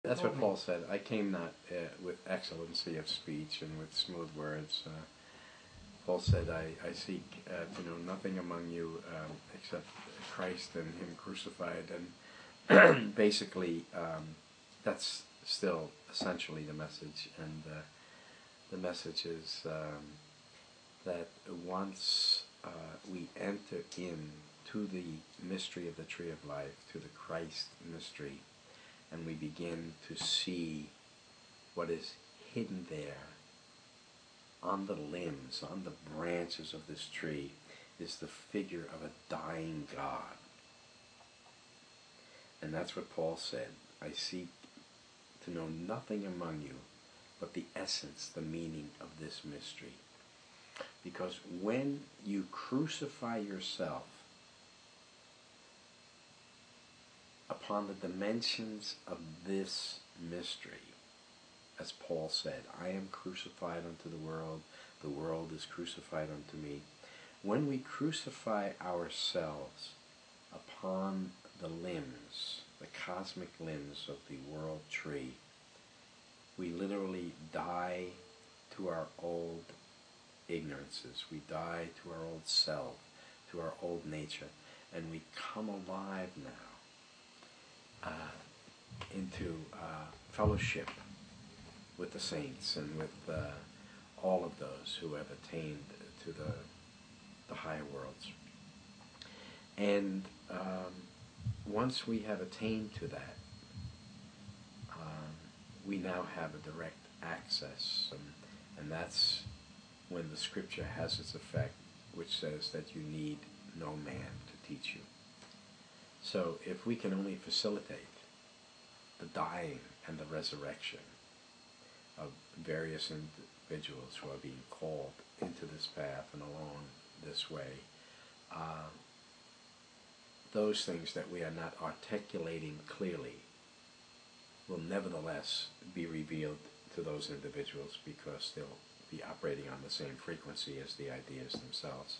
That's what Paul said. I came not with excellency of speech and with smooth words. Paul said, I seek to know nothing among you except Christ and Him crucified. And basically, that's still essentially the message. And the message is that once we enter in to the mystery of the tree of life, to the Christ mystery, and we begin to see what is hidden there on the limbs, on the branches of this tree, is the figure of a dying God. And that's what Paul said. I seek to know nothing among you but the essence, the meaning of this mystery. Because when you crucify yourself upon the dimensions of this mystery, as Paul said, I am crucified unto the world is crucified unto me. When we crucify ourselves upon the limbs, the cosmic limbs of the world tree, we literally die to our old ignorances. We die to our old self, to our old nature, and we come alive now into fellowship with the saints and with all of those who have attained to the higher worlds. And once we have attained to that, we now have a direct access, and that's when the scripture has its effect, which says that you need no man to teach you. So if we can only facilitate the dying and the resurrection of various individuals who are being called into this path and along this way, those things that we are not articulating clearly will nevertheless be revealed to those individuals, because they'll be operating on the same frequency as the ideas themselves.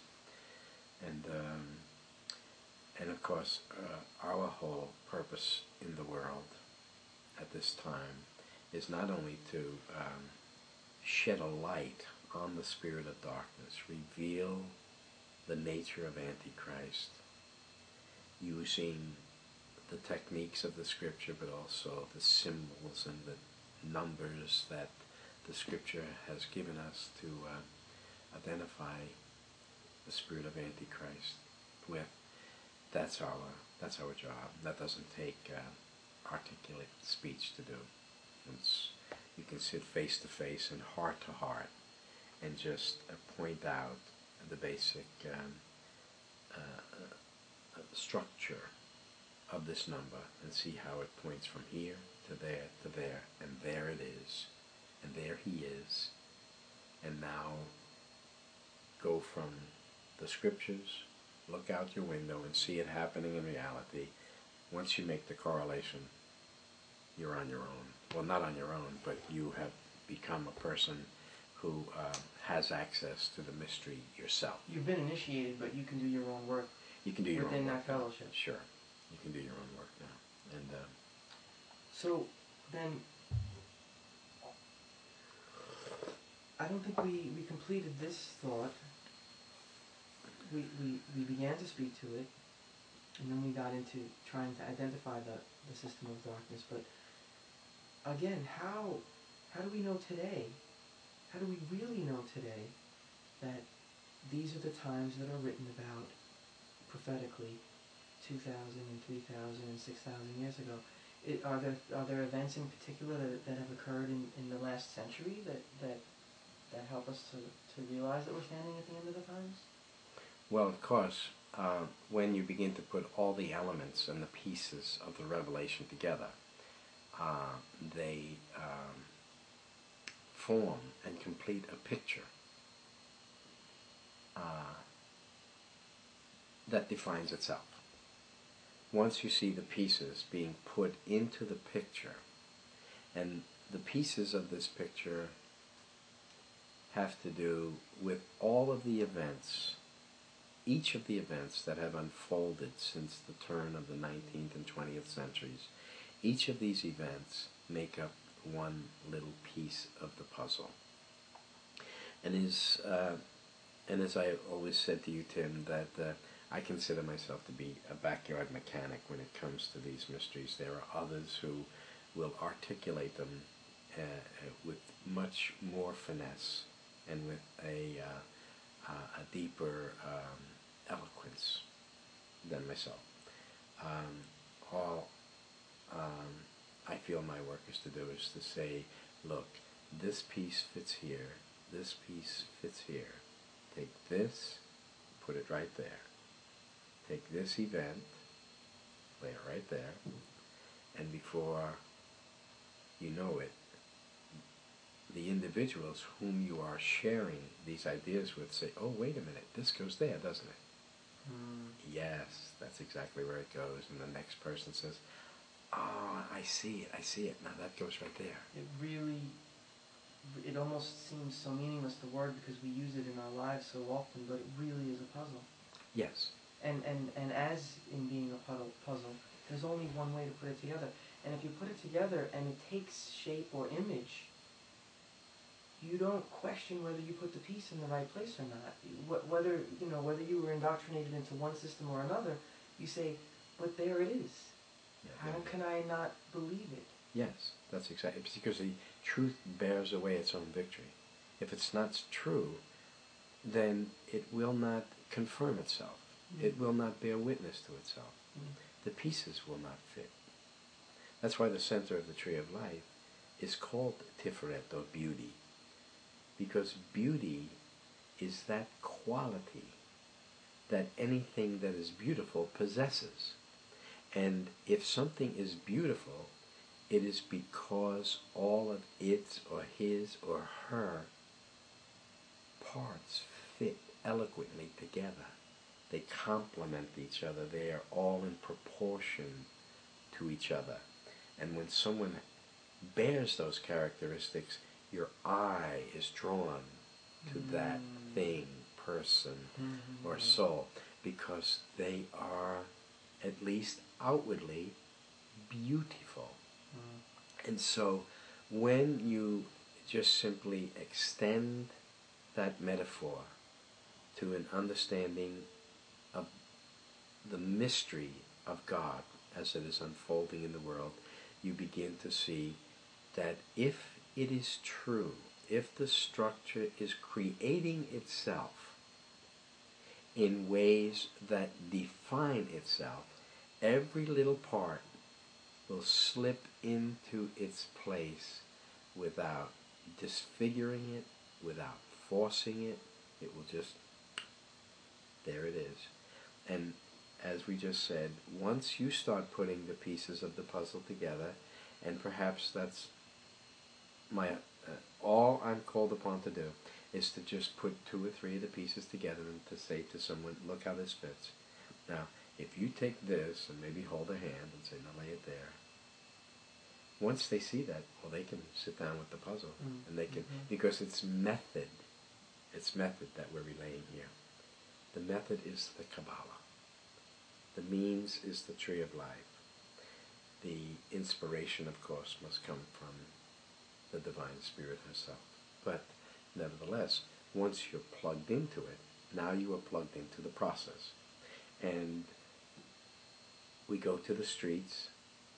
And of course, our whole purpose in the world at this time is not only to shed a light on the spirit of darkness, reveal the nature of Antichrist, using the techniques of the scripture, but also the symbols and the numbers that the scripture has given us to identify the spirit of Antichrist with. That's our job. That doesn't take articulate speech to do. You can sit face to face and heart to heart and just point out the basic structure of this number and see how it points from here to there, and there it is, and there he is. And now go from the scriptures, look out your window and see it happening in reality. Once you make the correlation, you're on your own. Well, not on your own, but you have become a person who has access to the mystery yourself. You've been initiated, but you can do your own work. You can do your own work within that fellowship. Sure, you can do your own work now. And so then, I don't think we completed this thought. We began to speak to it, and then we got into trying to identify the system of darkness. But again, how do we know today? How do we really know today that these are the times that are written about prophetically 2,000 and 3,000 and 6,000 years ago? Are there events in particular that have occurred in the last century that help us to realize that we're standing at the end of the times? Well, of course, when you begin to put all the elements and the pieces of the revelation together, they form and complete a picture that defines itself. Once you see the pieces being put into the picture, and the pieces of this picture have to do with all of the events, each of the events that have unfolded since the turn of the 19th and 20th centuries. Each of these events make up one little piece of the puzzle. And as I always said to you, Tim, that I consider myself to be a backyard mechanic when it comes to these mysteries. There are others who will articulate them with much more finesse and with a deeper eloquence than myself. All I feel my work is to do is to say, look, this piece fits here, this piece fits here. Take this, put it right there. Take this event, lay it right there, and before you know it, the individuals whom you are sharing these ideas with say, oh, wait a minute, this goes there, doesn't it? Yes, that's exactly where it goes. And the next person says, oh, I see it, now that goes right there. It almost seems so meaningless, the word, because we use it in our lives so often, but it really is a puzzle. Yes. And as in being a puzzle, there's only one way to put it together. And if you put it together and it takes shape or image, you don't question whether you put the piece in the right place or not. Whether you were indoctrinated into one system or another, you say, but there it is. Yeah, how can I not believe it? Yes, that's exactly. It's because the truth bears away its own victory. If it's not true, then it will not confirm itself. Mm-hmm. It will not bear witness to itself. Mm-hmm. The pieces will not fit. That's why the center of the tree of life is called Tiferet, or beauty. Because beauty is that quality that anything that is beautiful possesses. And if something is beautiful, it is because all of its or his or her parts fit eloquently together. They complement each other. They are all in proportion to each other. And when someone bears those characteristics, your eye is drawn to that thing, person, or soul, because they are, at least outwardly, beautiful. And so when you just simply extend that metaphor to an understanding of the mystery of God as it is unfolding in the world, you begin to see that if it is true, if the structure is creating itself in ways that define itself, every little part will slip into its place without disfiguring it, without forcing it. It will just, there it is. And as we just said, once you start putting the pieces of the puzzle together, and perhaps that's all I'm called upon to do, is to just put 2 or 3 of the pieces together and to say to someone, look how this fits. Now, if you take this and maybe hold a hand and say, now lay it there. Once they see that, well, they can sit down with the puzzle, and they can, because it's method that we're relaying here. The method is the Kabbalah. The means is the tree of life. The inspiration, of course, must come from the Divine Spirit herself. But nevertheless, once you're plugged into it, now you are plugged into the process. And we go to the streets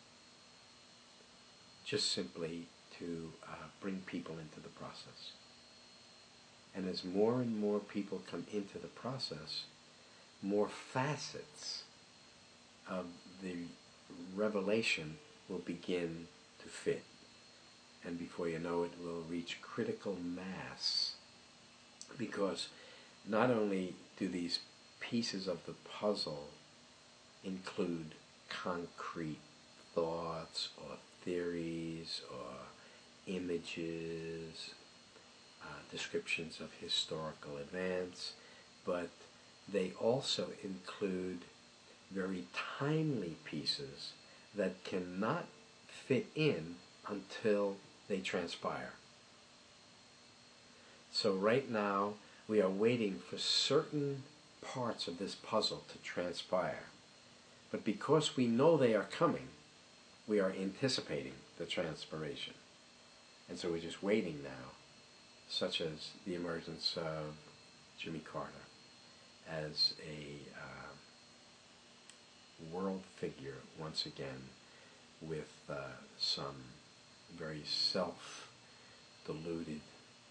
just simply to bring people into the process. And as more and more people come into the process, more facets of the revelation will begin to fit. And before you know it, we'll reach critical mass. Because not only do these pieces of the puzzle include concrete thoughts or theories or images, descriptions of historical events, but they also include very timely pieces that cannot fit in until they transpire. So right now we are waiting for certain parts of this puzzle to transpire. But because we know they are coming, we are anticipating the transpiration. And so we're just waiting now, such as the emergence of Jimmy Carter as a world figure once again, with some very self-deluded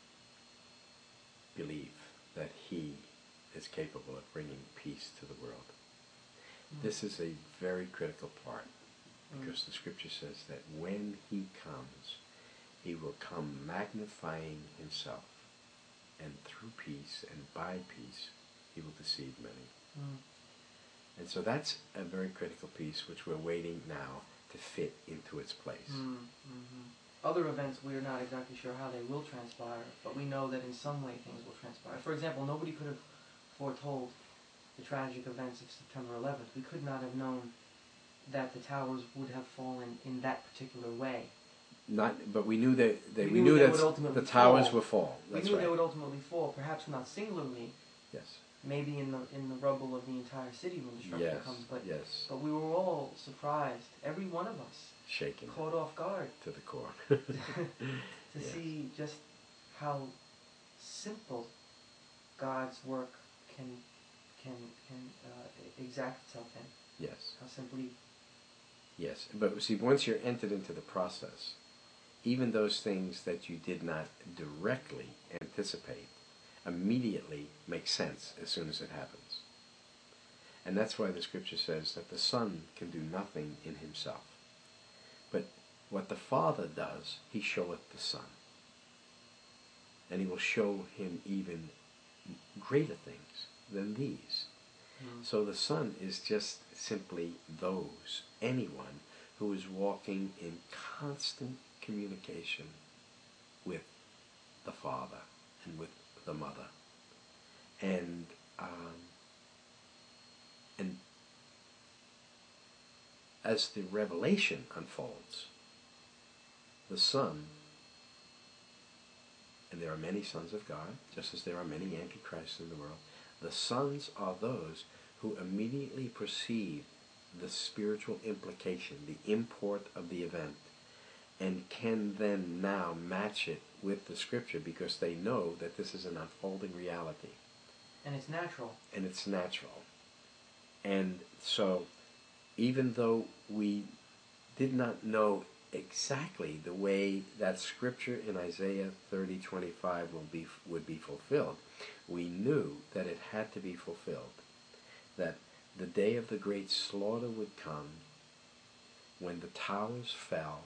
belief that he is capable of bringing peace to the world. This is a very critical part, because the scripture says that when he comes, he will come magnifying himself, and through peace and by peace he will deceive many. And so that's a very critical piece which we're waiting now to fit into its place. Other events, we're not exactly sure how they will transpire, but we know that in some way things will transpire. For example, nobody could have foretold the tragic events of September 11th. We could not have known that the towers would have fallen in that particular way. But we knew that we knew that would ultimately the towers fall. would fall. That's we knew right. they would ultimately fall, perhaps not singularly. Yes. Maybe in the rubble of the entire city when destruction comes. But but we were all surprised, every one of us, shaken, caught off guard to the core, to see just how simple God's work can exact itself in. Yes. How simply. Yes, but see, once you're entered into the process, even those things that you did not directly anticipate immediately make sense as soon as it happens. And that's why the scripture says that the Son can do nothing in himself. But what the Father does, he showeth the Son. And he will show him even greater things than these. So the Son is just simply anyone who is walking in constant communication with the Father and with the Mother. And as the revelation unfolds, the Son, and there are many sons of God, just as there are many antichrists in the world, the sons are those who immediately perceive the spiritual implication, the import of the event, and can then now match it with the scripture, because they know that this is an unfolding reality. And it's natural. And it's natural. And so, even though we did not know exactly the way that scripture in Isaiah 30:25 would be fulfilled, we knew that it had to be fulfilled. That the day of the great slaughter would come when the towers fell,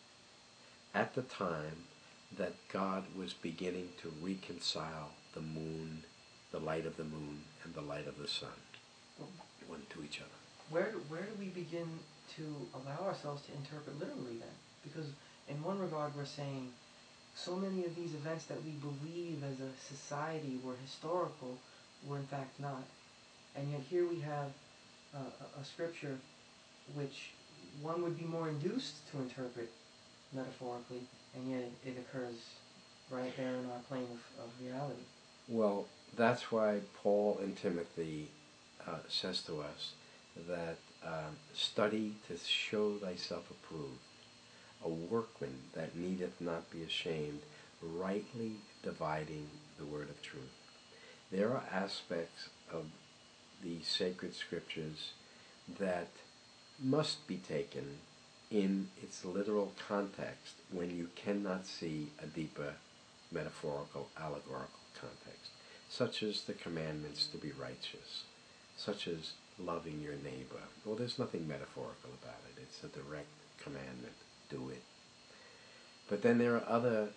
at the time that God was beginning to reconcile the moon, the light of the moon, and the light of the sun, one to each other. Where do we begin to allow ourselves to interpret literally then? Because in one regard we're saying so many of these events that we believe as a society were historical were in fact not. And yet here we have a scripture which one would be more induced to interpret metaphorically, and yet it occurs right there in our plane of reality. Well, that's why Paul in Timothy says to us that study to show thyself approved, a workman that needeth not be ashamed, rightly dividing the word of truth. There are aspects of the sacred scriptures that must be taken in its literal context when you cannot see a deeper metaphorical, allegorical context, such as the commandments to be righteous, such as loving your neighbor. Well, there's nothing metaphorical about it. It's a direct commandment. Do it. But then there are other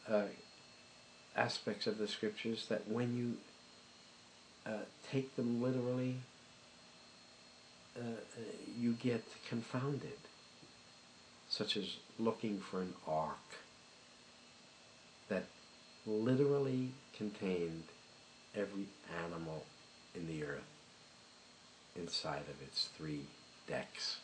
aspects of the scriptures that when you take them literally, you get confounded, such as looking for an ark that literally contained every animal in the earth inside of its 3 decks.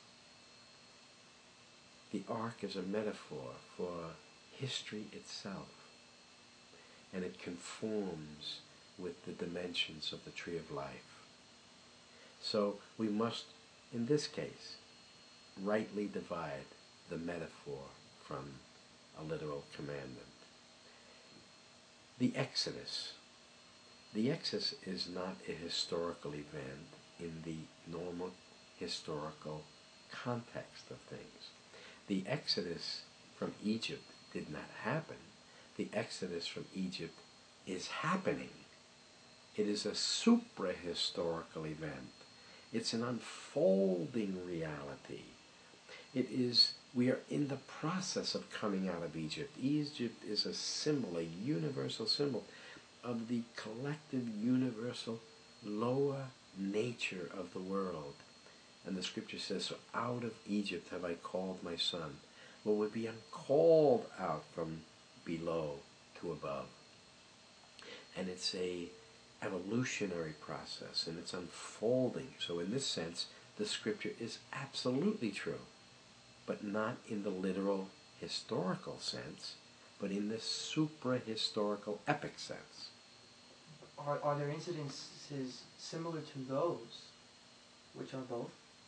The ark is a metaphor for history itself, and it conforms with the dimensions of the tree of life. So we must, in this case, rightly divide the metaphor from a literal commandment. The Exodus. The Exodus is not a historical event in the normal historical context of things. The Exodus from Egypt did not happen. The Exodus from Egypt is happening. It is a supra-historical event. It's an unfolding reality. It is, we are in the process of coming out of Egypt. Egypt is a symbol, a universal symbol of the collective, universal, lower nature of the world. And the scripture says, so out of Egypt have I called my son. Well, we're being called out from below to above. And it's a evolutionary process, and it's unfolding. So in this sense, the scripture is absolutely true, but not in the literal historical sense, but in the supra-historical epic sense. Are there incidences similar to those, which are both?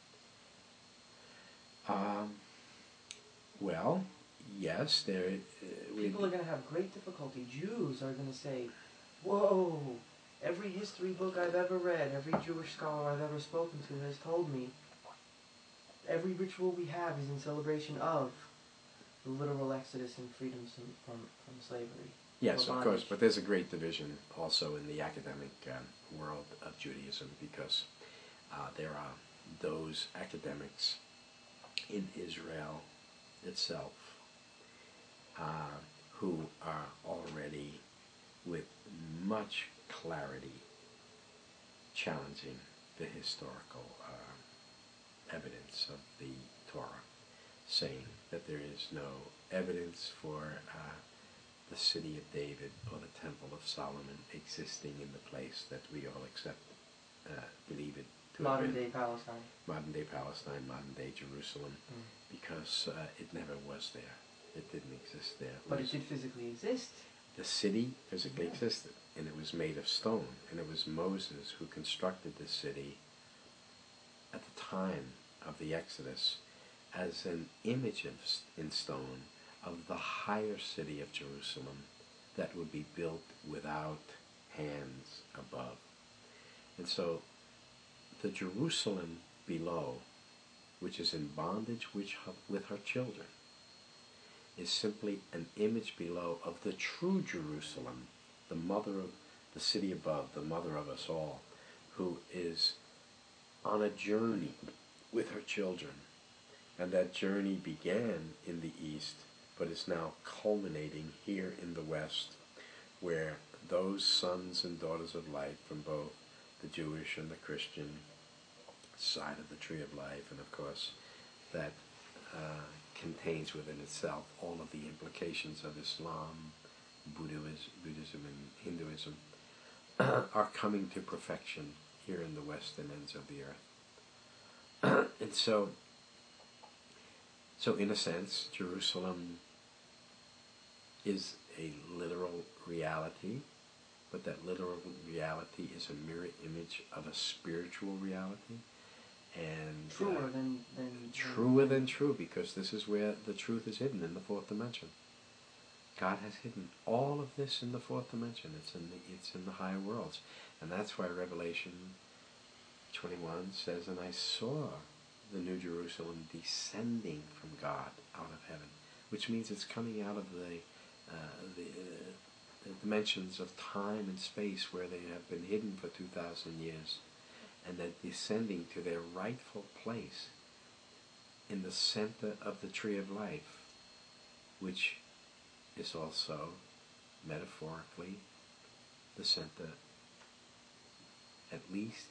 Well, yes, there. People are going to have great difficulty. Jews are going to say, whoa, every history book I've ever read, every Jewish scholar I've ever spoken to has told me every ritual we have is in celebration of the literal exodus and freedom from slavery. Yes, of course, but there's a great division also in the academic world of Judaism, because there are those academics in Israel itself who are already with much clarity challenging the historical evidence of the Torah, saying that there is no evidence for the city of David or the Temple of Solomon existing in the place that we all accept, believe it to have been. Modern day Palestine. Modern day Palestine, modern day Jerusalem, because it never was there. It didn't exist there. But it did physically exist. The city physically existed, and it was made of stone, and it was Moses who constructed this city at the time of the Exodus as an image in stone of the higher city of Jerusalem that would be built without hands above. And so the Jerusalem below, which is in bondage with her children, is simply an image below of the true Jerusalem, the mother of the city above, the mother of us all, who is on a journey with her children. And that journey began in the East, but is now culminating here in the West, where those sons and daughters of light from both the Jewish and the Christian side of the tree of life, and of course that contains within itself all of the implications of Islam, Buddhism and Hinduism, are coming to perfection here in the western ends of the earth. And so in a sense, Jerusalem is a literal reality, but that literal reality is a mirror image of a spiritual reality. And truer than true, because this is where the truth is hidden, in the fourth dimension. God has hidden all of this in the fourth dimension. It's in the higher worlds, and that's why Revelation 21 says, "And I saw the New Jerusalem descending from God out of heaven," which means it's coming out of the dimensions of time and space where they have been hidden for 2,000 years. And then descending to their rightful place in the center of the tree of life, which is also, metaphorically, the center, at least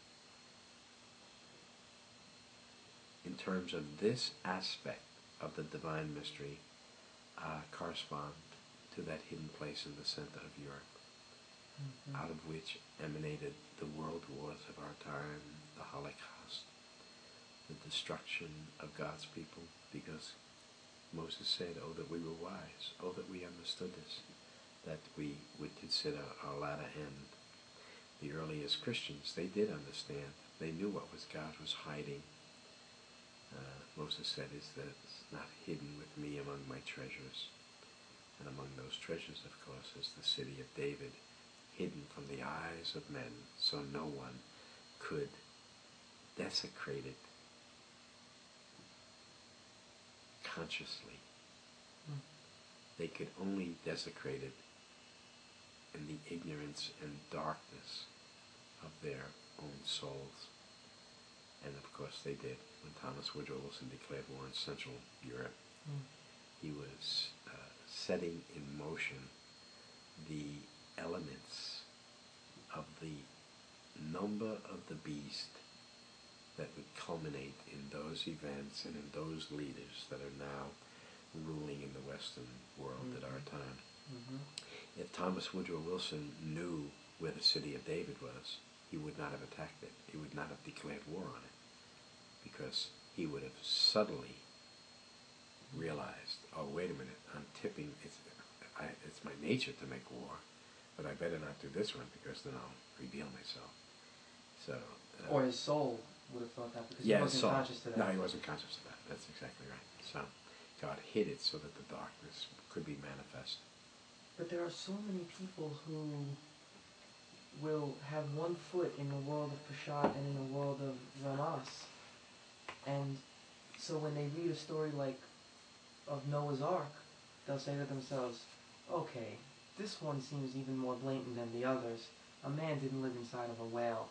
in terms of this aspect of the divine mystery, correspond to that hidden place in the center of Europe, out of which emanated the world wars of our time, the Holocaust, the destruction of God's people, because Moses said, "Oh, that we were wise, oh, that we understood this, that we would consider our latter end." The earliest Christians, they did understand. They knew what God was hiding Moses said, is that it's not hidden with me among my treasures. And among those treasures, of course, is the city of David, hidden from the eyes of men, so no one could desecrate it consciously. They could only desecrate it in the ignorance and darkness of their own souls. And of course they did. When Thomas Woodrow Wilson declared war in Central Europe, he was setting in motion the elements of the number of the beast that would culminate in those events and in those leaders that are now ruling in the Western world at our time. If Thomas Woodrow Wilson knew where the city of David was, he would not have attacked it. He would not have declared war on it, because he would have subtly realized, oh, wait a minute, I'm tipping, it's my nature to make war, but I better not do this one, because then I'll reveal myself. So, or his soul would have thought that, because he wasn't conscious to that. No, he wasn't conscious of that. That's exactly right. So God hid it so that the darkness could be manifest. But there are so many people who will have one foot in the world of Peshat and in the world of Ramas. And so when they read a story like of Noah's Ark, they'll say to themselves, okay, this one seems even more blatant than the others. A man didn't live inside of a whale.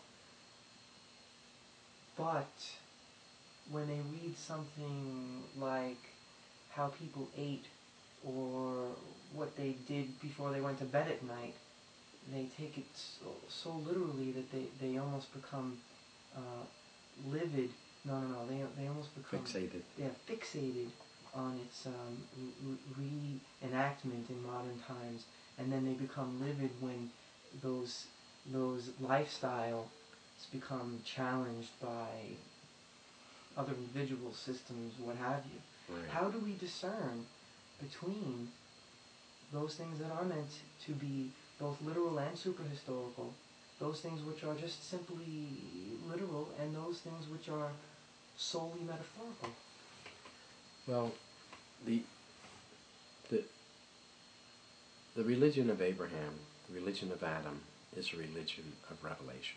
But when they read something like how people ate or what they did before they went to bed at night, they take it so literally that they almost become livid. No, they almost become fixated. Yeah, fixated on its reenactment in modern times, and then they become livid when those lifestyles become challenged by other individual systems, what have you. Right. How do we discern between those things that are meant to be both literal and superhistorical, those things which are just simply literal, and those things which are solely metaphorical? Well, the religion of Abraham, the religion of Adam, is a religion of revelation.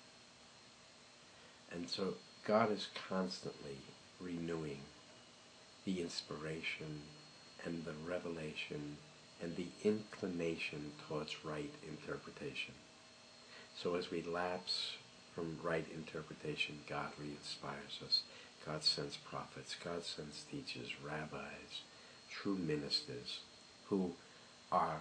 And so God is constantly renewing the inspiration and the revelation and the inclination towards right interpretation. So as we lapse from right interpretation, God re-inspires us. God sends prophets, God sends teachers, rabbis, true ministers who are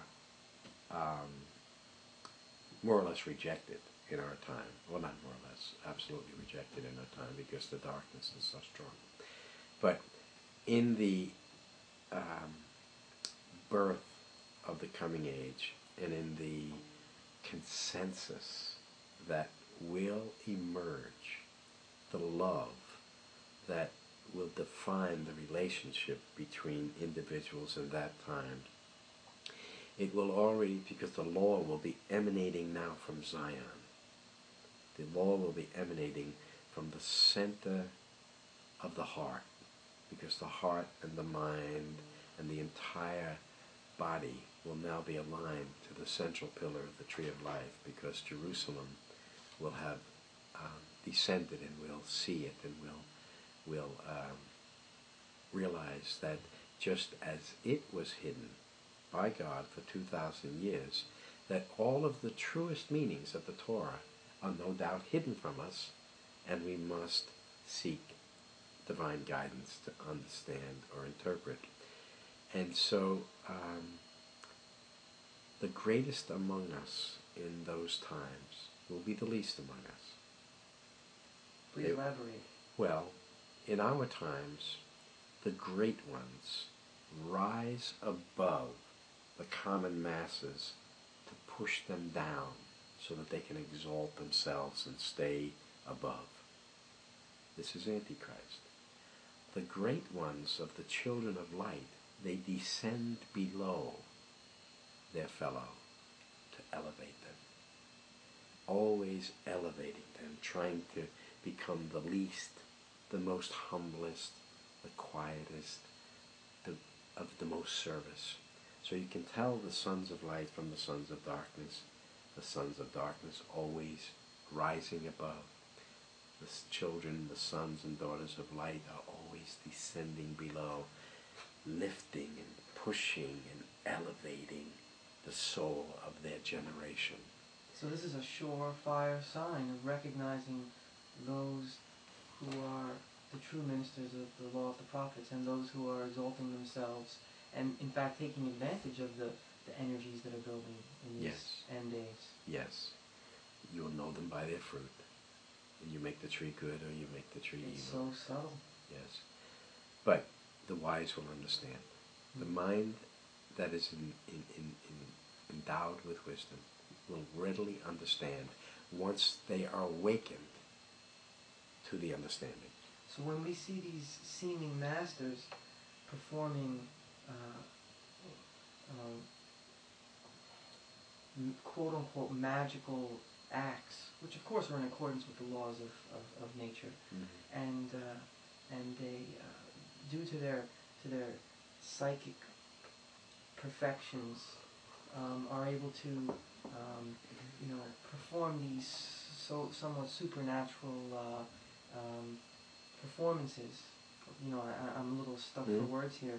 more or less rejected in our time. Well, not more or less, absolutely rejected in our time, because the darkness is so strong. But in the birth of the coming age, and in the consensus that will emerge, the love that will define the relationship between individuals in that time, it will already, because the law will be emanating now from Zion. The law will be emanating from the center of the heart, because the heart and the mind and the entire body will now be aligned to the central pillar of the tree of life, because Jerusalem will have descended, and will see it, and will realize that just as it was hidden by God for 2,000 years, that all of the truest meanings of the Torah are no doubt hidden from us, and we must seek divine guidance to understand or interpret. And so the greatest among us in those times will be the least among us. Please elaborate. Well, in our times, the great ones rise above the common masses to push them down so that they can exalt themselves and stay above. This is Antichrist. The great ones of the children of light, they descend below their fellow to elevate them. Always elevating them, trying to become the least the most humblest, the quietest, of the most service. So you can tell the sons of light from the sons of darkness. The sons of darkness always rising above. The children, the sons and daughters of light are always descending below, lifting and pushing and elevating the soul of their generation. So this is a surefire sign of recognizing those who are the true ministers of the law of the prophets and those who are exalting themselves and in fact taking advantage of the energies that are building in these end days. Yes. You will know them by their fruit. And you make the tree good or you make the tree evil. It's so subtle. Yes. But the wise will understand. The mind that is endowed with wisdom will readily understand once they are awakened to the understanding. So when we see these seeming masters performing quote-unquote magical acts, which of course are in accordance with the laws of nature, and they, due to their psychic perfections, are able to perform these somewhat supernatural performances. I'm a little stuck for words here.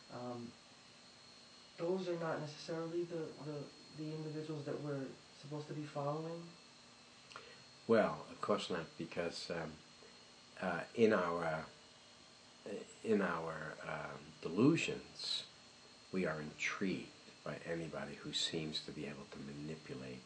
Those are not necessarily the individuals that we're supposed to be following? Well, of course not, because in our delusions, we are intrigued by anybody who seems to be able to manipulate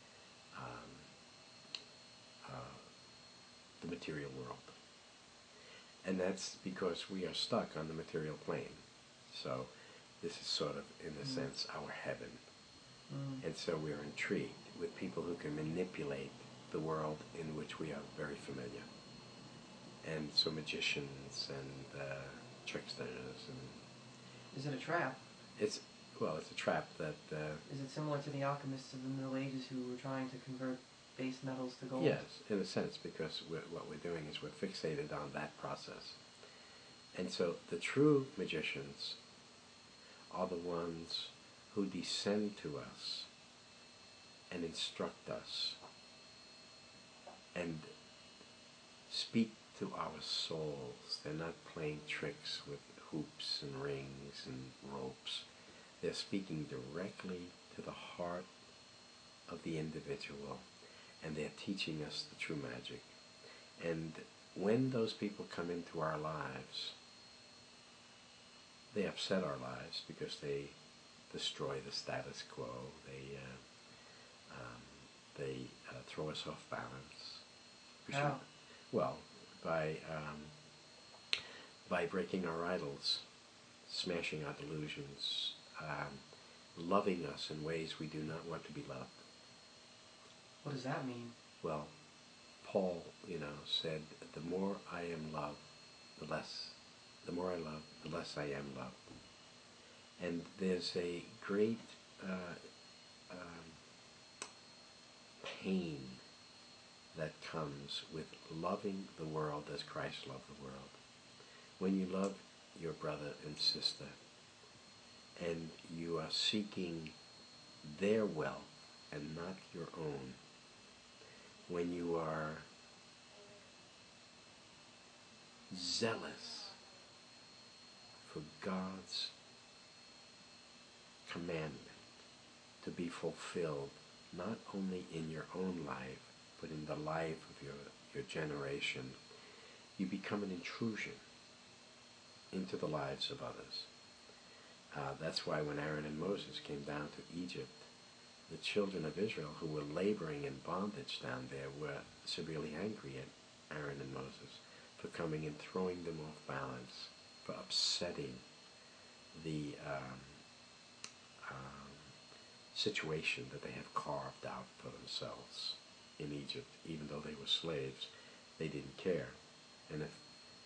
the material world. And that's because we are stuck on the material plane. So this is sort of, in a sense, our heaven. And so we are intrigued with people who can manipulate the world in which we are very familiar. And so magicians and tricksters. And is it a trap? It's a trap that... is it similar to the alchemists of the Middle Ages who were trying to convert base metals to gold? Yes, in a sense, because what we're doing is we're fixated on that process. And so the true magicians are the ones who descend to us and instruct us and speak to our souls. They're not playing tricks with hoops and rings and ropes. They're speaking directly to the heart of the individual, and they're teaching us the true magic. And when those people come into our lives, they upset our lives because they destroy the status quo. They throw us off balance. How? Well, by breaking our idols, smashing our delusions, loving us in ways we do not want to be loved. What does that mean? Well, Paul, said, the more I am loved, the more I love, the less I am loved. And there's a great pain that comes with loving the world as Christ loved the world. When you love your brother and sister, and you are seeking their wealth and not your own, when you are zealous for God's commandment to be fulfilled, not only in your own life, but in the life of your generation, you become an intrusion into the lives of others. That's why when Aaron and Moses came down to Egypt, the children of Israel who were laboring in bondage down there were severely angry at Aaron and Moses for coming and throwing them off balance, for upsetting the situation that they have carved out for themselves in Egypt. Even though they were slaves, they didn't care. And if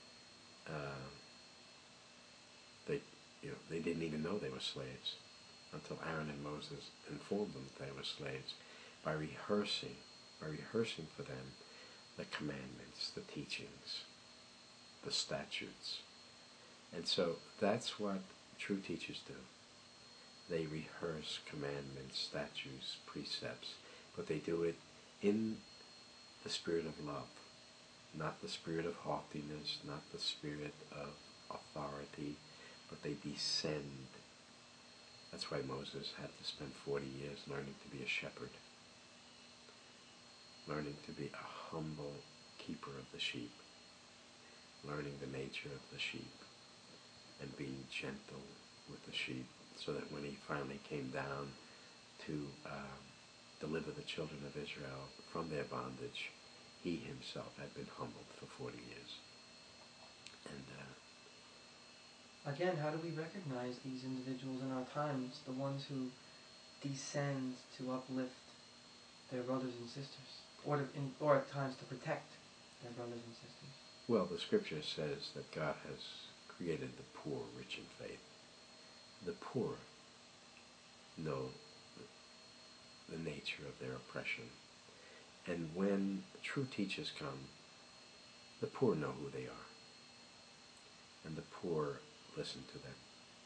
they didn't even know they were slaves until Aaron and Moses informed them that they were slaves by rehearsing for them the commandments, the teachings. the statutes. And so that's what true teachers do. They rehearse commandments, statutes, precepts, but they do it in the spirit of love, not the spirit of haughtiness, not the spirit of authority, but they descend. That's why Moses had to spend 40 years learning to be a shepherd, learning to be a humble keeper of the sheep, learning the nature of the sheep, and being gentle with the sheep, so that when he finally came down to deliver the children of Israel from their bondage, he himself had been humbled for 40 years. And again, how do we recognize these individuals in our times, the ones who descend to uplift their brothers and sisters, or at times to protect their brothers and sisters? well, the scripture says that God has created the poor rich in faith. The poor know the nature of their oppression. And when true teachers come, the poor know who they are. And the poor listen to them.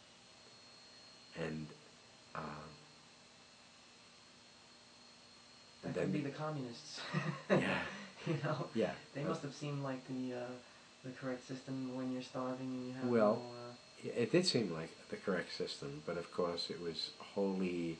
And that can be the communists. Yeah. You know? Yeah. They must have seemed like the correct system when you're starving and you have Well, no... it did seem like the correct system, but of course it was wholly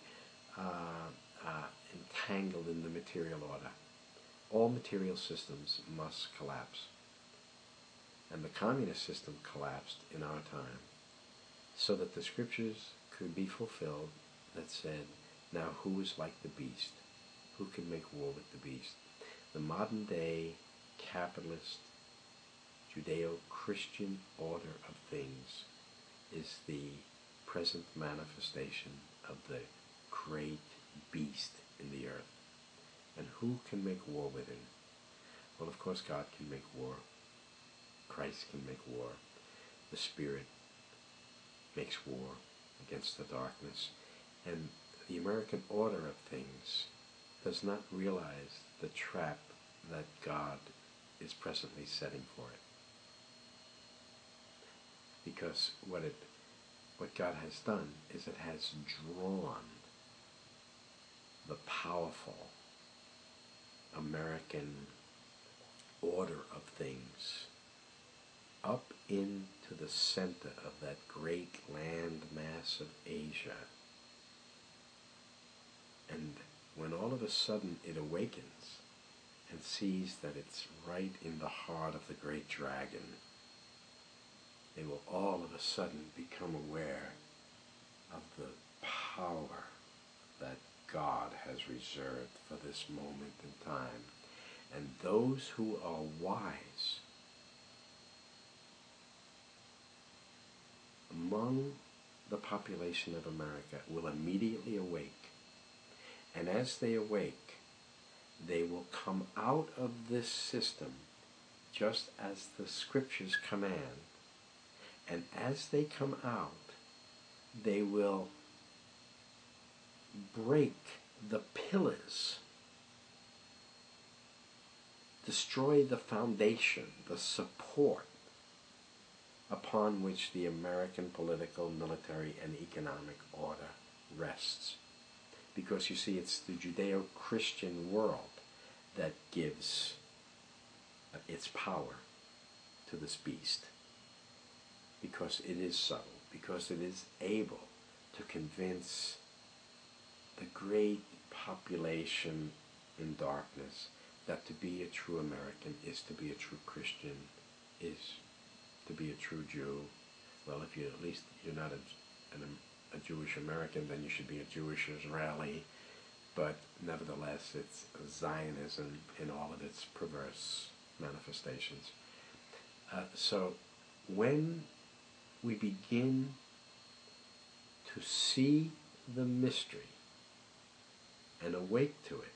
entangled in the material order. All material systems must collapse. And the communist system collapsed in our time so that the scriptures could be fulfilled that said, now who is like the beast? Who can make war with the beast? The modern day capitalist Judeo-Christian order of things is the present manifestation of the great beast in the earth. And who can make war with him? Well, of course, God can make war. Christ can make war. The Spirit makes war against the darkness. And the American order of things does not realize the trap that God is presently setting for it. Because what God has done is it has drawn the powerful American order of things up into the center of that great land mass of Asia. And when all of a sudden it awakens and sees that it's right in the heart of the great dragon, they will all of a sudden become aware of the power that God has reserved for this moment in time. And those who are wise among the population of America will immediately awake. And as they awake, they will come out of this system just as the scriptures command. And as they come out, they will break the pillars, destroy the foundation, the support upon which the American political, military, and economic order rests. Because you see, it's the Judeo-Christian world that gives its power to this beast. Because it is subtle, because it is able to convince the great population in darkness that to be a true American is to be a true Christian, is to be a true Jew. Well, if you at least you're not a Jewish American, then you should be a Jewish Israeli. But nevertheless, it's Zionism in all of its perverse manifestations. So when we begin to see the mystery and awake to it,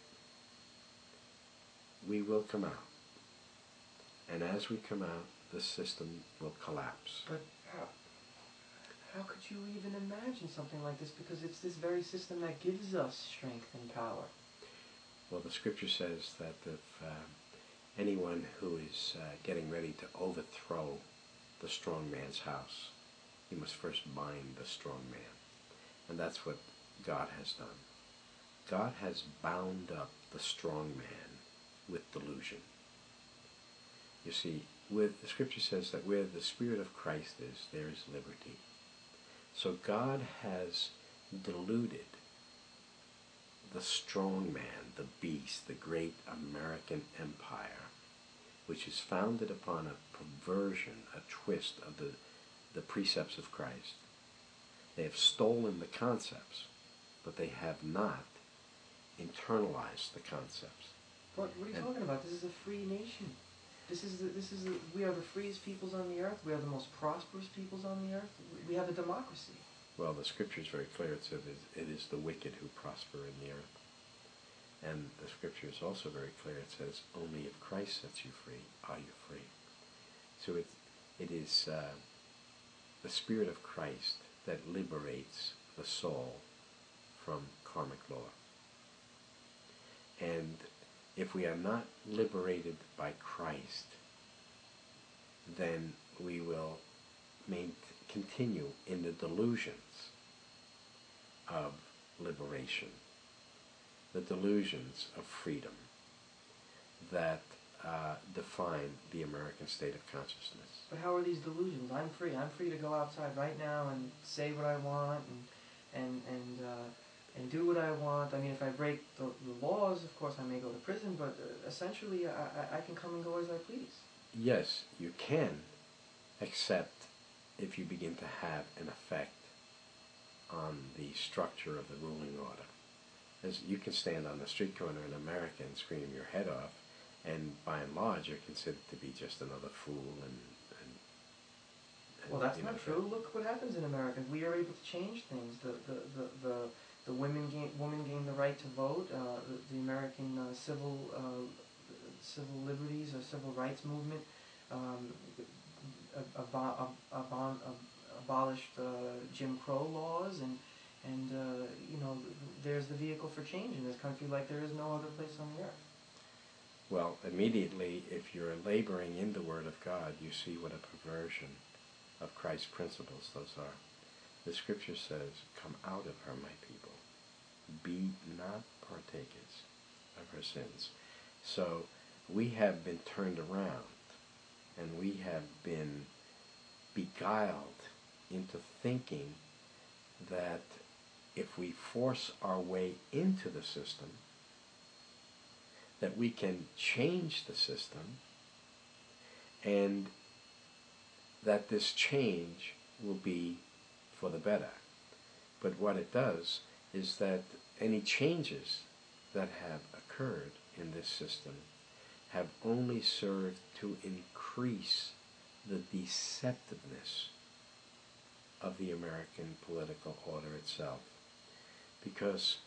we will come out. And as we come out, the system will collapse. But how could you even imagine something like this? Because it's this very system that gives us strength and power. Well, the scripture says that anyone who is getting ready to overthrow the strong man's house, he must first bind the strong man. And that's what God has done. God has bound up the strong man with delusion. You see, the Scripture says that where the Spirit of Christ is, there is liberty. So God has deluded the strong man, the beast, the great American empire, which is founded upon a perversion, a twist of the precepts of Christ. They have stolen the concepts, but they have not internalized the concepts. What are you talking about? This is a free nation. We are the freest peoples on the earth. We are the most prosperous peoples on the earth. We have a democracy. Well, the Scripture is very clear. It says it is the wicked who prosper in the earth. And the Scripture is also very clear. It says, only if Christ sets you free, are you free. So it is the Spirit of Christ that liberates the soul from karmic law. And if we are not liberated by Christ, then we will continue in the delusions of liberation, the delusions of freedom that define the American state of consciousness. But how are these delusions? I'm free. I'm free to go outside right now and say what I want and do what I want. I mean, if I break the laws, of course I may go to prison, but essentially I can come and go as I please. Yes, you can, except if you begin to have an effect on the structure of the ruling order. As you can stand on the street corner in America and scream your head off, and by and large you're considered to be just another fool and well, that's not true. Look what happens in America. We are able to change things. The woman gained the right to vote. The American civil liberties or civil rights movement abolished Jim Crow laws, and you know, there's the vehicle for change in this country like there is no other place on the earth. Well, immediately, if you're laboring in the Word of God, you see what a perversion of Christ's principles those are. The Scripture says, come out of her, my people. Be not partakers of her sins. So we have been turned around, and we have been beguiled into thinking that if we force our way into the system, that we can change the system, and that this change will be for the better. But what it does is that any changes that have occurred in this system have only served to increase the deceptiveness of the American political order itself. Because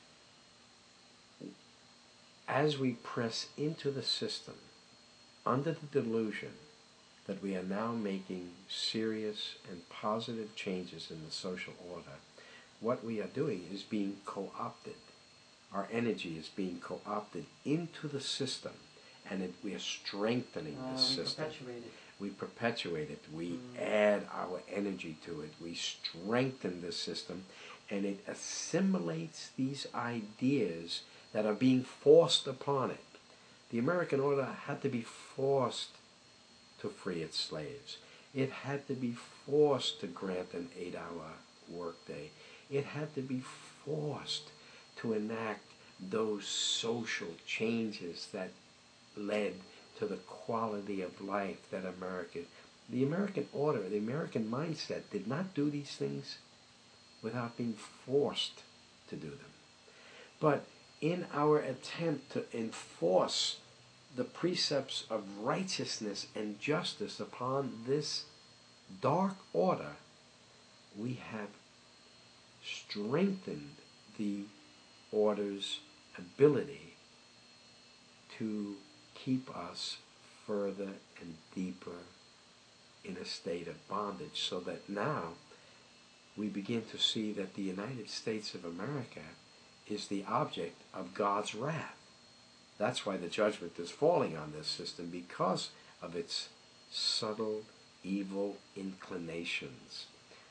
as we press into the system under the delusion that we are now making serious and positive changes in the social order, what we are doing is being co-opted. Our energy is being co-opted into the system, and we are strengthening the system. We perpetuate it. We add our energy to it. We strengthen the system, and it assimilates these ideas that are being forced upon it. The American order had to be forced to free its slaves. It had to be forced to grant an 8-hour workday. It had to be forced to enact those social changes that led to the quality of life that the American order, the American mindset did not do these things without being forced to do them. But in our attempt to enforce the precepts of righteousness and justice upon this dark order, we have strengthened the order's ability to keep us further and deeper in a state of bondage, so that now we begin to see that the United States of America is the object of God's wrath. That's why the judgment is falling on this system, because of its subtle evil inclinations,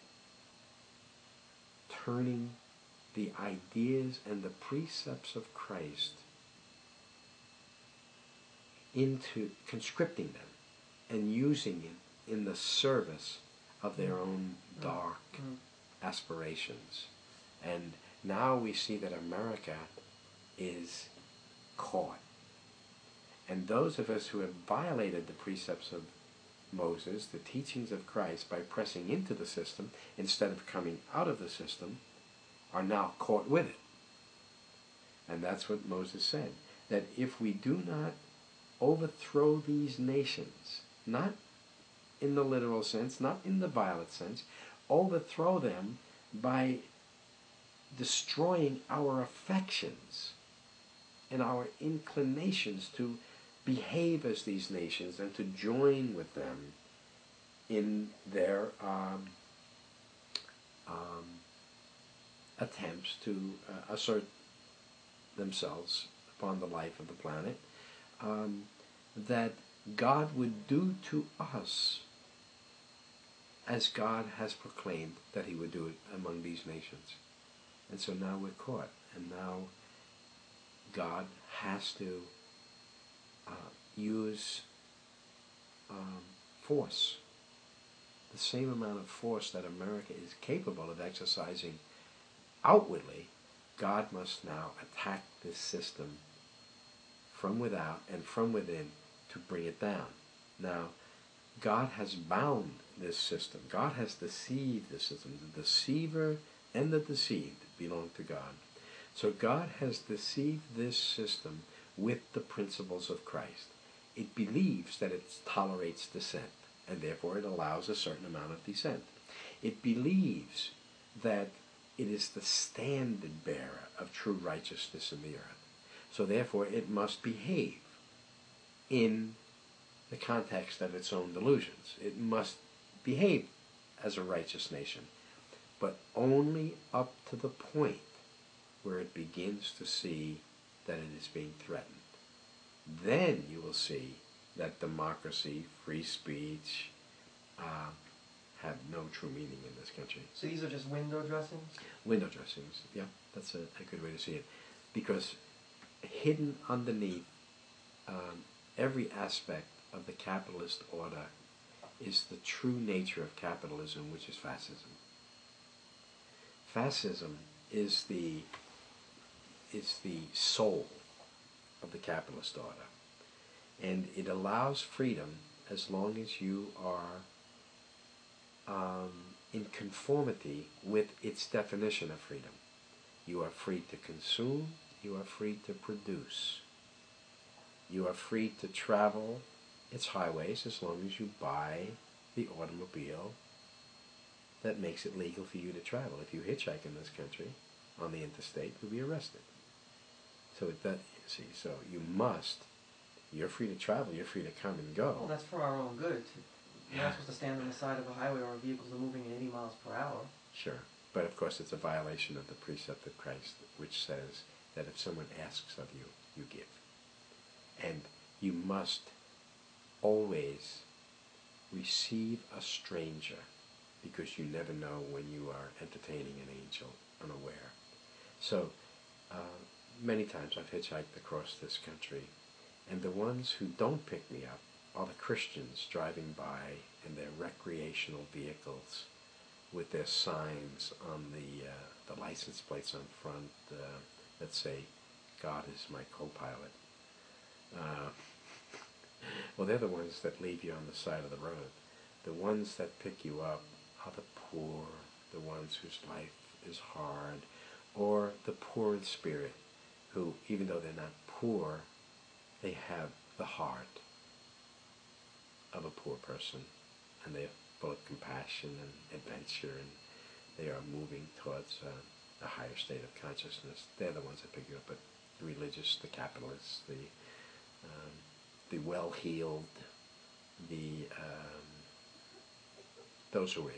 turning the ideas and the precepts of Christ into conscripting them and using it in the service of their own dark aspirations. And now we see that America is caught. And those of us who have violated the precepts of Moses, the teachings of Christ, by pressing into the system instead of coming out of the system, are now caught with it. And that's what Moses said, that if we do not overthrow these nations, not in the literal sense, not in the violent sense, overthrow them by destroying our affections and our inclinations to behave as these nations and to join with them in their attempts to assert themselves upon the life of the planet, that God would do to us as God has proclaimed that he would do it among these nations. And so now we're caught, and now God has to use force, the same amount of force that America is capable of exercising outwardly. God must now attack this system from without and from within to bring it down. Now, God has bound this system. God has deceived this system. The deceiver and the deceived belong to God. So God has deceived this system with the principles of Christ. It believes that it tolerates dissent, and therefore it allows a certain amount of dissent. It believes that it is the standard bearer of true righteousness in the earth. So therefore it must behave in the context of its own delusions. It must behave as a righteous nation, but only up to the point where it begins to see that it is being threatened. Then you will see that democracy, free speech, have no true meaning in this country. So these are just window dressings? Window dressings, yeah, that's a good way to see it. Because hidden underneath every aspect of the capitalist order is the true nature of capitalism, which is fascism. Fascism is the soul of the capitalist order. And it allows freedom as long as you are in conformity with its definition of freedom. You are free to consume, you are free to produce. You are free to travel its highways as long as you buy the automobile that makes it legal for you to travel. If you hitchhike in this country on the interstate, you'll be arrested. So you're free to travel, you're free to come and go. Well, that's for our own good. You're not supposed to stand on the side of a highway where vehicles are moving at 80 miles per hour. Sure. But of course it's a violation of the precept of Christ, which says that if someone asks of you, you give. And you must always receive a stranger, because you never know when you are entertaining an angel unaware. So many times I've hitchhiked across this country, and the ones who don't pick me up are the Christians driving by in their recreational vehicles with their signs on the license plates on front that say, "God is my co-pilot." Well, they're the ones that leave you on the side of the road. The ones that pick you up are the poor, the ones whose life is hard, or the poor in spirit, who, even though they're not poor, they have the heart of a poor person, and they are full of compassion and adventure, and they are moving towards a higher state of consciousness. They're the ones that pick you up. But the religious, the capitalists, the well-heeled, those who are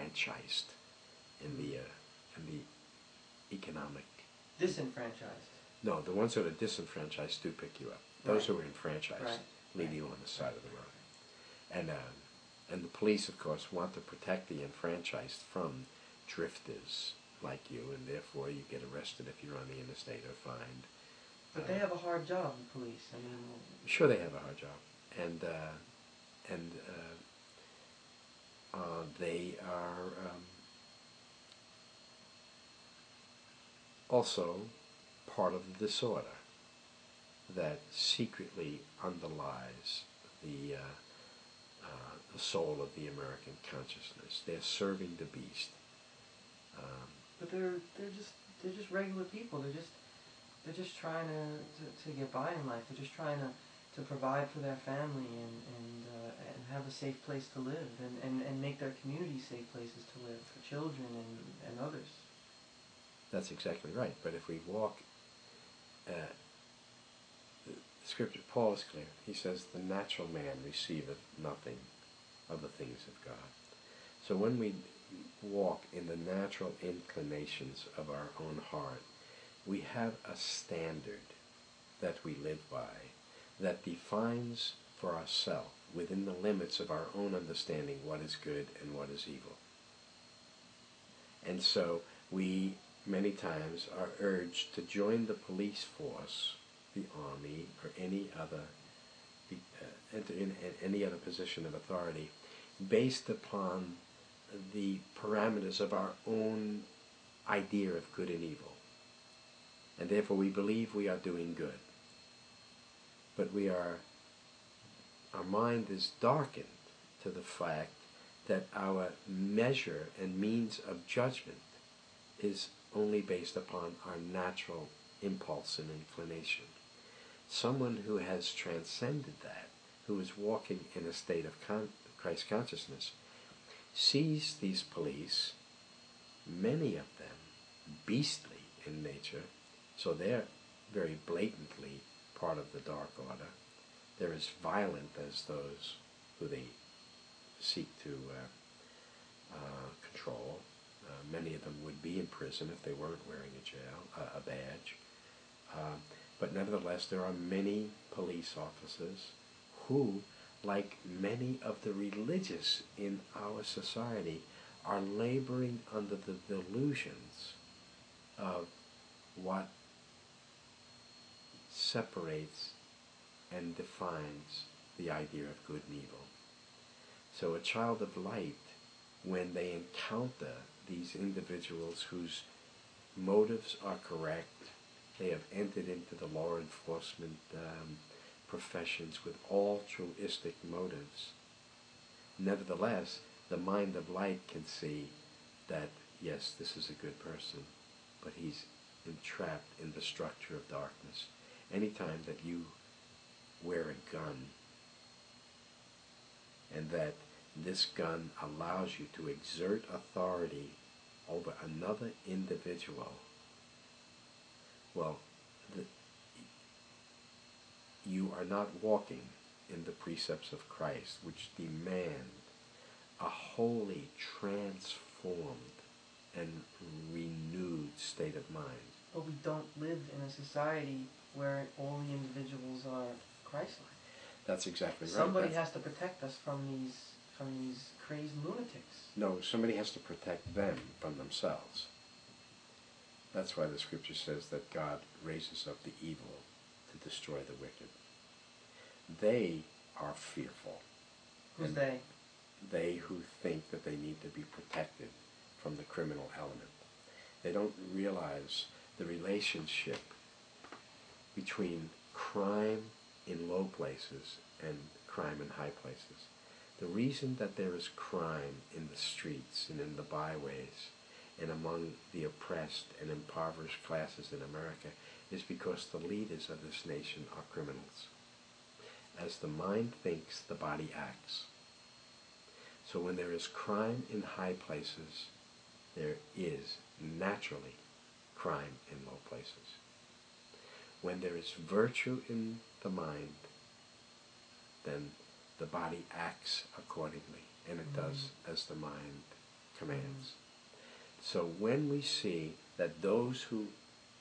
enfranchised in the economic, Disenfranchised. No, the ones that are disenfranchised do pick you up. Those Right. who are enfranchised Right. leave you on the side of the road. And the police, of course, want to protect the enfranchised from drifters like you, and therefore you get arrested if you're on the interstate or fined. But they have a hard job, the police. I mean, Sure, they have a hard job, and they are also part of the disorder that secretly underlies the soul of the American consciousness. They're serving the beast. but they're just regular people. They're just trying to get by in life. They're just trying to provide for their family and have a safe place to live and make their community safe places to live for children and others. That's exactly right. But if we walk, the scripture, Paul is clear. He says, the natural man receiveth nothing of the things of God. So when we walk in the natural inclinations of our own heart, we have a standard that we live by that defines for ourselves, within the limits of our own understanding, what is good and what is evil. And so we many times are urged to join the police force, the army, or any other enter in any other position of authority based upon the parameters of our own idea of good and evil. And therefore we believe we are doing good. But our mind is darkened to the fact that our measure and means of judgment is only based upon our natural impulse and inclination. Someone who has transcended that, who is walking in a state of Christ consciousness, sees these police, many of them beastly in nature, so they're very blatantly part of the dark order. They're as violent as those who they seek to control. Many of them would be in prison if they weren't wearing a badge. But nevertheless, there are many police officers who, like many of the religious in our society, are laboring under the delusions of what separates and defines the idea of good and evil. So a child of light, when they encounter these individuals whose motives are correct, they have entered into the law enforcement professions with altruistic motives. Nevertheless, the mind of light can see that, yes, this is a good person, but he's entrapped in the structure of darkness. Anytime that you wear a gun, and that this gun allows you to exert authority over another individual, well, you are not walking in the precepts of Christ, which demand a wholly transformed and renewed state of mind. But we don't live in a society where all the individuals are Christ-like. That's exactly right. Somebody has to protect us from these crazed lunatics. No, somebody has to protect them from themselves. That's why the scripture says that God raises up the evil to destroy the wicked. They are fearful. Who's they? They who think that they need to be protected from the criminal element. They don't realize the relationship between crime in low places and crime in high places. The reason that there is crime in the streets and in the byways and among the oppressed and impoverished classes in America is because the leaders of this nation are criminals. As the mind thinks, the body acts. So when there is crime in high places, there is naturally crime in low places. When there is virtue in the mind, then the body acts accordingly, and it does as the mind commands. So when we see that those who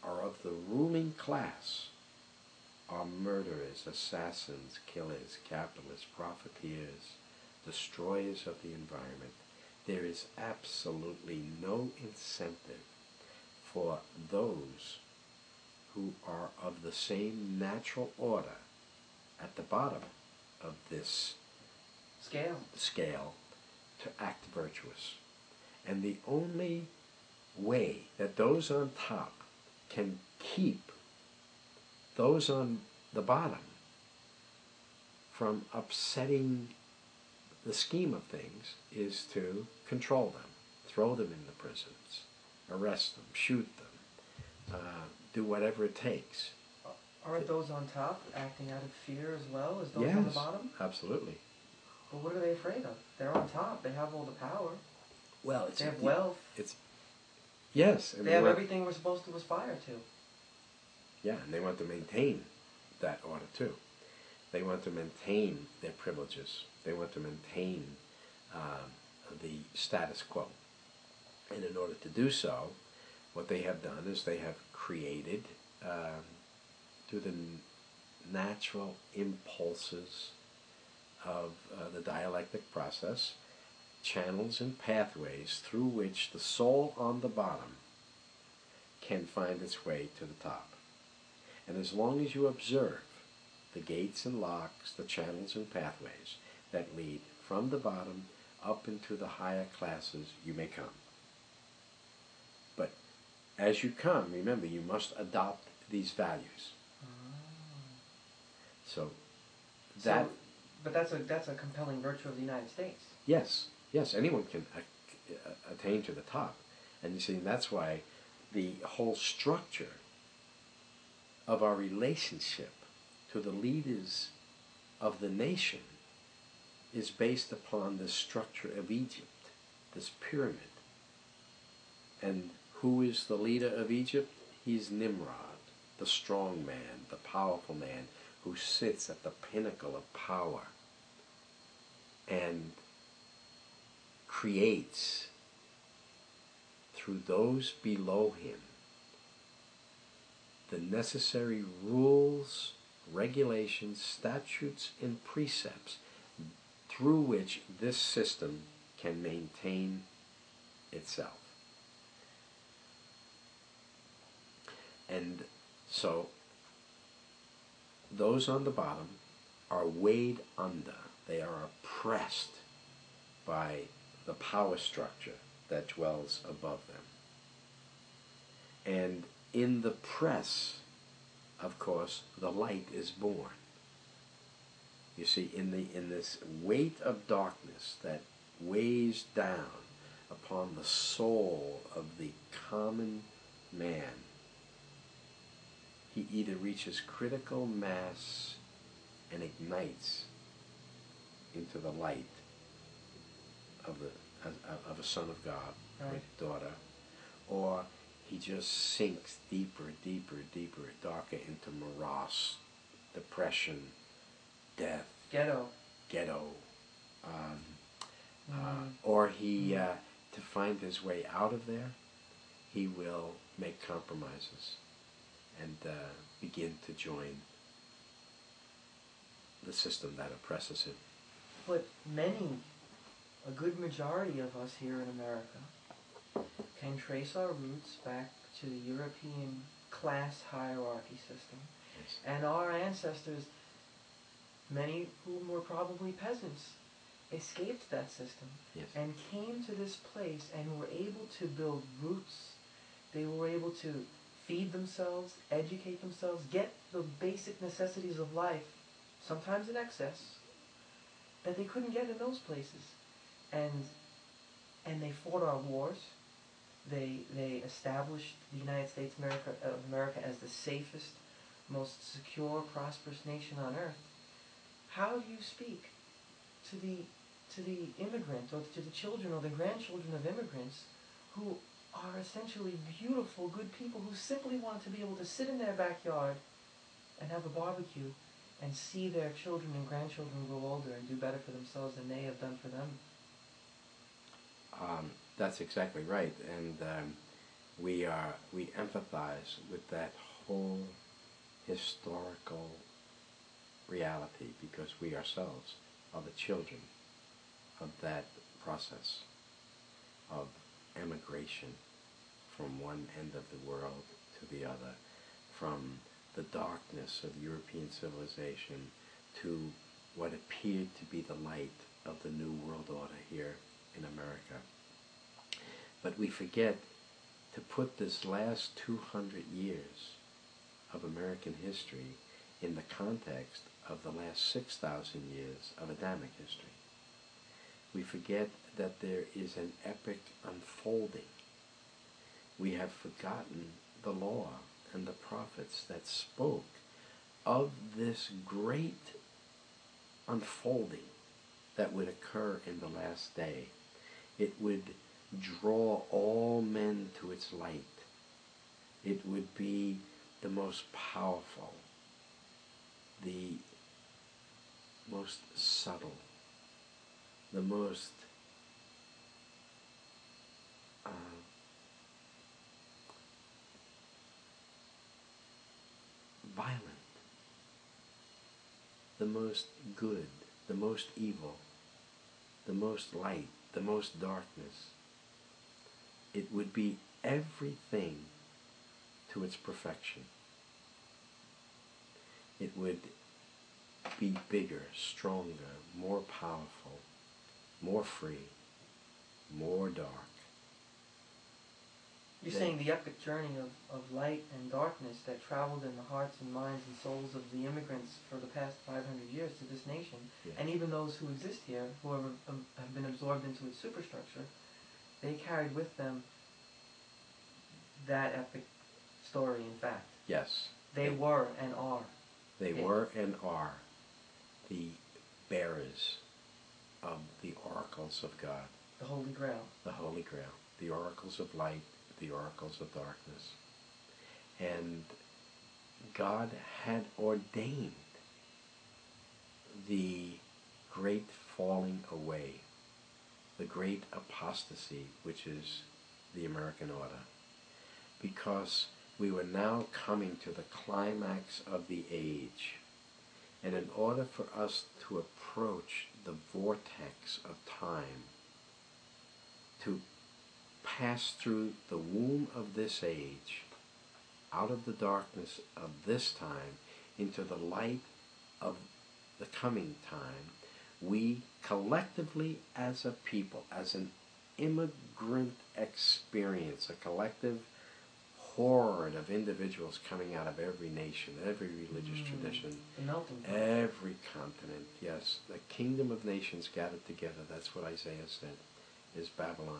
are of the ruling class are murderers, assassins, killers, capitalists, profiteers, destroyers of the environment, there is absolutely no incentive for those who are of the same natural order at the bottom of this scale to act virtuous. And the only way that those on top can keep those on the bottom from upsetting the scheme of things is to control them, throw them in the prisons, arrest them, shoot them, do whatever it takes. Aren't those on top acting out of fear as well as those on the bottom? Absolutely. But what are they afraid of? They're on top. They have all the power. Well, they have wealth. Yes. And they have everything we're supposed to aspire to. Yeah, and they want to maintain that order too. They want to maintain their privileges. They want to maintain the status quo. And in order to do so, what they have done is they have created, through the natural impulses of the dialectic process, channels and pathways through which the soul on the bottom can find its way to the top. And as long as you observe the gates and locks, the channels and pathways that lead from the bottom up into the higher classes, you may come. But as you come, remember, you must adopt these values. But that's a compelling virtue of the United States. Yes, anyone can attain to the top. And you see, that's why the whole structure of our relationship to the leaders of the nation is based upon the structure of Egypt, this pyramid. And who is the leader of Egypt? He's Nimrod, the strong man, the powerful man who sits at the pinnacle of power and creates through those below him the necessary rules, regulations, statutes, and precepts through which this system can maintain itself. And so those on the bottom are weighed under. They are oppressed by the power structure that dwells above them. And in the press, of course, the light is born. You see, in this weight of darkness that weighs down upon the soul of the common man, he either reaches critical mass and ignites into the light of a son of God, right, or daughter, or he just sinks deeper, deeper, deeper, darker into morass, depression, death, ghetto, or he, to find his way out of there, he will make compromises and begin to join the system that oppresses him. But a good majority of us here in America can trace our roots back to the European class hierarchy system. Yes. And our ancestors, many whom were probably peasants, escaped that system, yes, and came to this place and were able to build roots. They were able to feed themselves, educate themselves, get the basic necessities of life, sometimes in excess, that they couldn't get in those places. And they fought our wars. They established the United States of America as the safest, most secure, prosperous nation on earth. How do you speak to the immigrant, or to the children or the grandchildren of immigrants who are essentially beautiful, good people who simply want to be able to sit in their backyard and have a barbecue and see their children and grandchildren grow older and do better for themselves than they have done for them? That's exactly right. And we empathize with that whole historical reality because we ourselves are the children of that process of emigration from one end of the world to the other, from the darkness of European civilization to what appeared to be the light of the New World Order here in America. But we forget to put this last 200 years of American history in the context of the last 6,000 years of Adamic history. We forget that there is an epic unfolding. We have forgotten the law and the prophets that spoke of this great unfolding that would occur in the last day. It would draw all men to its light. It would be the most powerful, the most subtle, the most violent, the most good, the most evil, the most light, the most darkness. It would be everything to its perfection. It would be bigger, stronger, more powerful, more free, more dark. You're saying the epic journey of light and darkness that traveled in the hearts and minds and souls of the immigrants for the past 500 years to this nation, Yeah. and even those who exist here, who have been absorbed into its superstructure, they carried with them that epic story, in fact. Yes. They were and are. They were and are the bearers of the oracles of God. The Holy Grail. The Holy Grail. The oracles of light, the oracles of darkness. And God had ordained the great falling away, the great apostasy, which is the American order, because we were now coming to the climax of the age. And in order for us to approach the vortex of time, to pass through the womb of this age, out of the darkness of this time, into the light of the coming time, we collectively as a people, as an immigrant experience, a collective horde of individuals coming out of every nation, every religious tradition, The melting pot. every continent, yes, the kingdom of nations gathered together, that's what Isaiah said, is Babylon.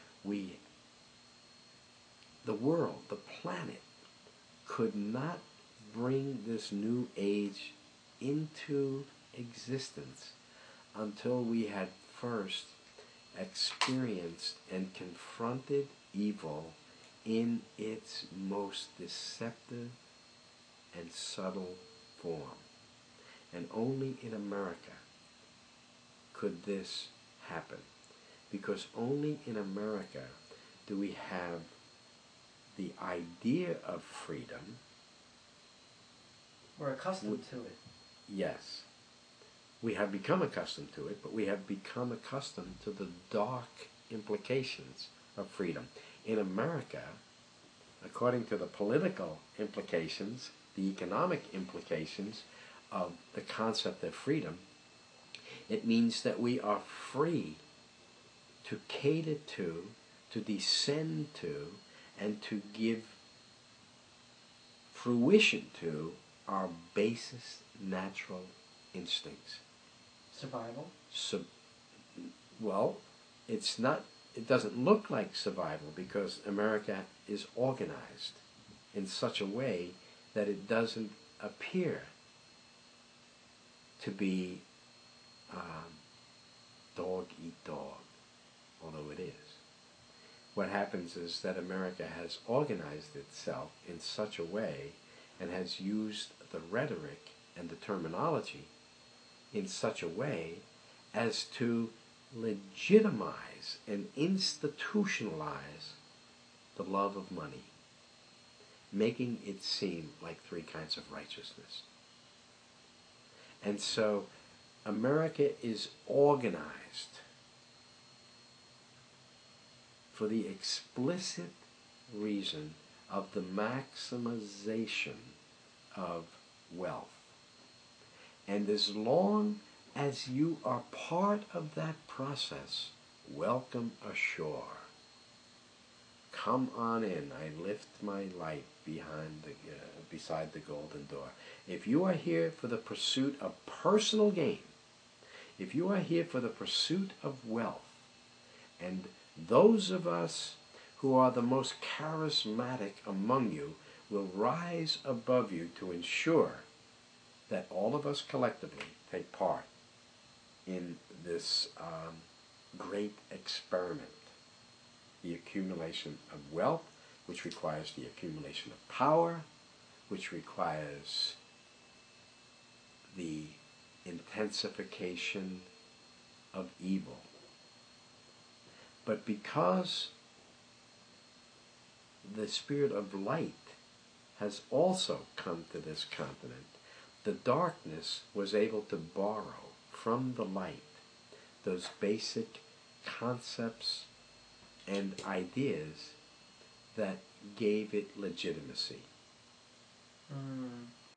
The world, the planet, could not bring this new age into existence until we had first experienced and confronted evil in its most deceptive and subtle form. And only in America could this happen, because only in America do we have the idea of freedom. We're accustomed to it. Yes. We have become accustomed to it, but we have become accustomed to the dark implications of freedom. In America, according to the political implications, the economic implications of the concept of freedom, it means that we are free to cater to descend to, and to give fruition to our basest natural instincts. Survival? Well, it's not. It doesn't look like survival because America is organized in such a way that it doesn't appear to be dog eat dog, although it is. What happens is that America has organized itself in such a way and has used the rhetoric and the terminology in such a way as to legitimize and institutionalize the the love of money, making it seem like three kinds of righteousness. And so America is organized for the explicit reason of the maximization of wealth. And as long as you are part of that process, welcome ashore. Come on in. I lift my light beside the golden door. If you are here for the pursuit of personal gain, if you are here for the pursuit of wealth, and those of us who are the most charismatic among you will rise above you to ensure that all of us collectively take part in this great experiment, the accumulation of wealth, which requires the accumulation of power, which requires the intensification of evil. But because the spirit of light has also come to this continent, the darkness was able to borrow from the light those basic concepts and ideas that gave it legitimacy.